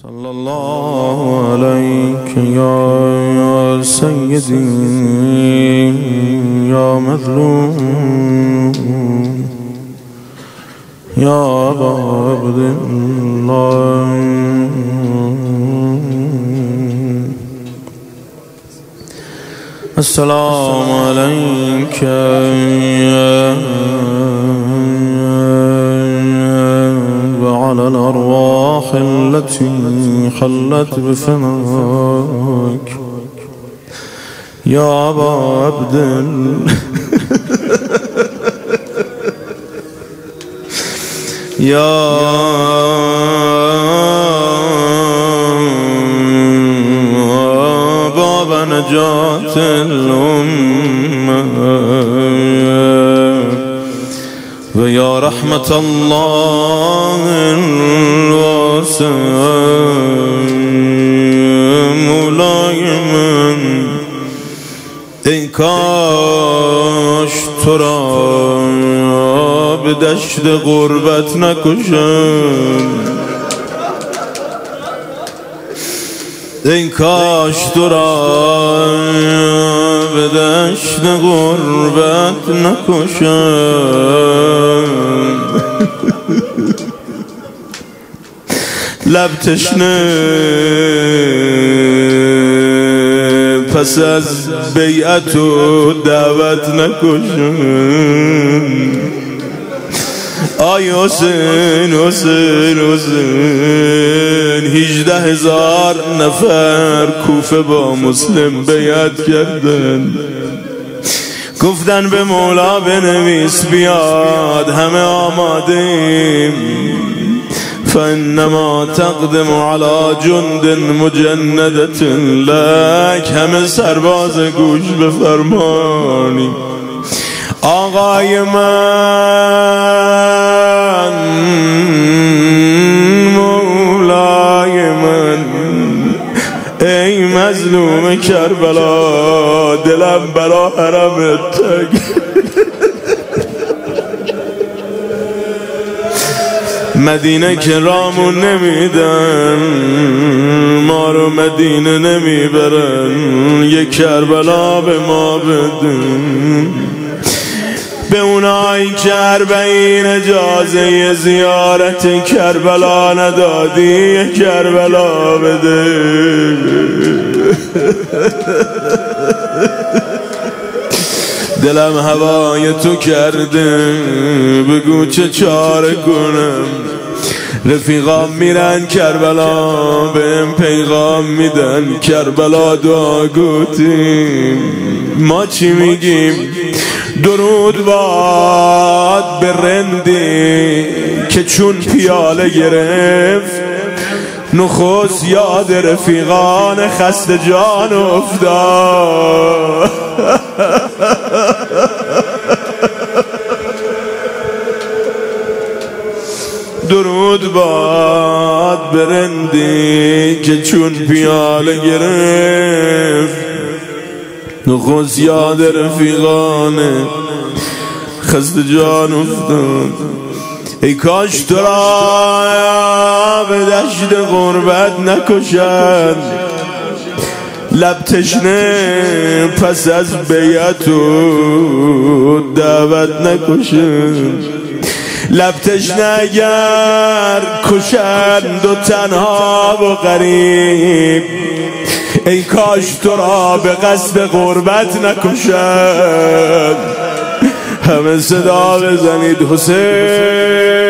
صلى الله عليك يا سيدي يا مظلوم يا أبا عبد الله. السلام عليك وعلى الأرواح التي حلت بفناك يا أبا عبد يا باب نجاة الأمة ويا رحمة الله الواسع مولاي من ای کاش تو را به دشت غربت نکشم، ای کاش تو را به دشت غربت نکشم. لب تشنه پس از بیعت و دعوت نکشم. آی حسین حسین حسین 18,000 نفر کوفه با مسلم بیعت کردن، گفتن به مولا بنویس بیاد، همه آمادیم. فانما تقدم على جند مجندة لک، همه سرباز گوش بفرمانی. آقای من مولای من ای مظلوم کربلا، دلم برا حرمت تنگ، مدینه که رامون نمیدن، ما رو مدینه نمیبرن، یک کربلا به ما بدن. به اونایی که 40 اجازه زیارت کربلا ندادی، یک کربلا بده. دلم هوای تو کرده، بگو چه چاره کنم. رفیقام میرن کربلا، بهم پیغام میدن کربلا دعا گوتیم. ما چی میگیم؟ درود باد به رندی که چون پیاله گرفت، نخست یاد رفیقان خسته جان افتاد. درود باد به رندی که چون پیاله گرفت، نخست یاد رفیقان خسته جان افتاد. ای کاش تو را به دشت غربت نکشند، لب تشنه پس از بیعت و دعوت نکشند. لب تشنه اگر کشند و تنها و غریب، ای کاش تو را به قصد غربت نکشند. همه صدا بزنید حسین